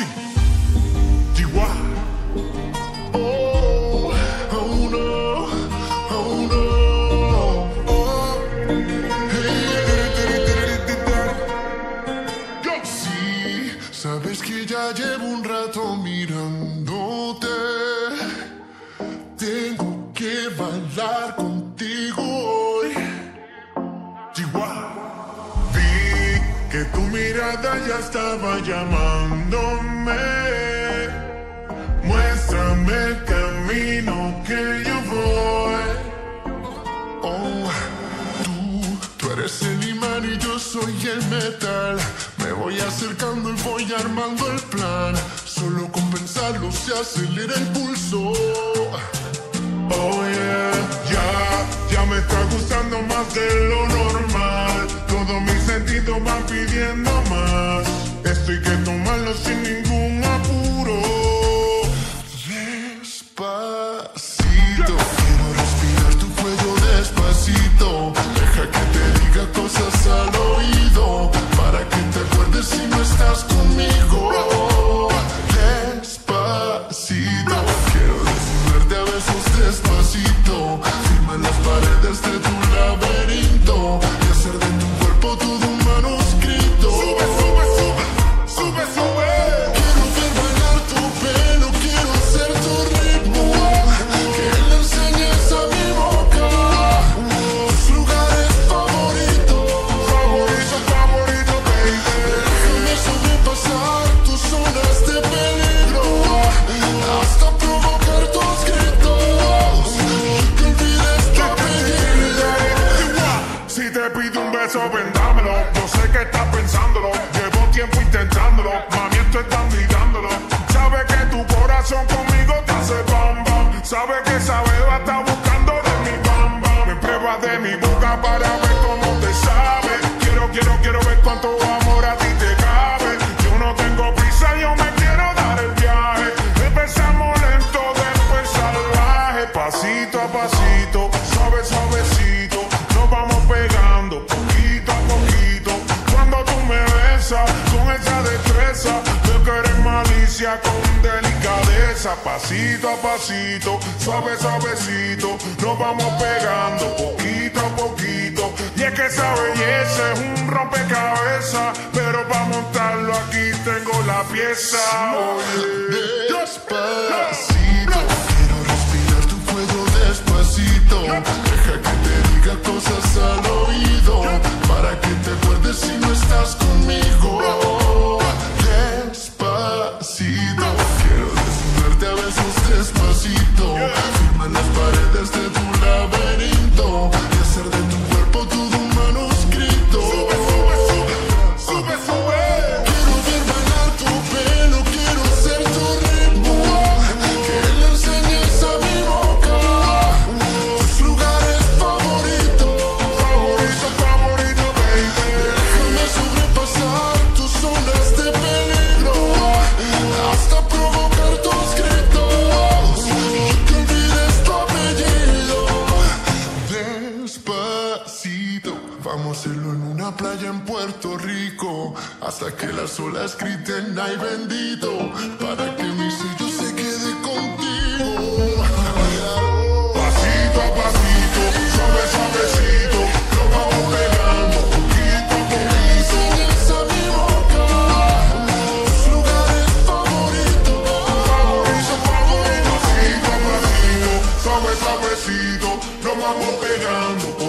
Sí. Chihuahua. Oh, oh no, oh no. Yo sí, sabes que ya llevo un rato mirándote. Tengo que bailar contigo hoy. Chihuahua. Vi que tu mirada ya estaba llamándome. Muéstrame el camino que yo voy. Oh, tú eres el imán y yo soy el metal. Me voy acercando y voy armando el plan. Solo con pensarlo se acelera el pulso. Oh yeah, ya me está gustando más de lo normal. Todos mis sentidos van pidiendo más. Esto hay que tomarlo sin ningún apuro. Despacito, quiero respirar tu cuello despacito. Deja que te diga cosas al oído, para que te acuerdes si no estás conmigo. Despacito, quiero desnudarte a besos despacito. Firma las paredes de tu laberinto y hacer de tu cuerpo todo un manuscrito. Sube, sube, sube, sube, sube. Quiero ver bailar tu pelo, quiero ser tu ritmo. Que le enseñes a mi boca tus lugares favoritos. Favorito, favorito, baby. Déjame sobrepasar tus zonas de peligro, hasta provocar tus gritos y que olvides tu apellido. Si te pido un beso, ven dámelo. Yo sé que estás pensándolo, llevo tiempo intentándolo. Mami, estoy dándolo. Sabe que tu corazón conmigo te hace bam bam. Sabe que esa beba está buscando de mi bam bam. Me prueba de mi boca para ver cómo te sabe. Quiero ver cuánto amor a ti te cabe. Yo no tengo prisa, yo me quiero dar el viaje. Empezamos lento, después salvaje. Pasito a pasito, suave, suavecito. Nos vamos pegando poquito a poquito. Cuando tú me besas con esa destreza, veo que eres malicia con delicadeza. Pasito a pasito, suave, suavecito. Nos vamos pegando poquito a poquito. Y es que esa belleza es un rompecabezas, pero para montarlo aquí tengo la pieza. Oye, despacito, quiero respirar tu cuello despacito. Deja que te diga cosas al oído, para que te acuerdes si no estás conmigo. Despacito, quiero desnudarte a besos despacito. Firma las paredes de tu laberinto y hacer de tu cuerpo todo un manuscrito. Sube, sube, sube, sube, sube. Quiero ver bailar tu pelo, quiero ser tu ritmo. Que le enseñes a mi boca tus lugares favoritos. Favorito, favorito, baby. Déjame sobrepasar tus zonas de peligro, hasta provocar tus gritos y que olvides tu apellido. Despacito, vamos a hacerlo en una playa en Puerto Rico, hasta que las olas griten ay bendito, para que mi sello se quede contigo. Pasito a pasito, suave, suavecito, nos vamos pegando poquito a poquito. Enseñas a mi boca tus lugares favoritos. Favorito, favorito, pasito a pasito, suave, suavecito, nos vamos pegando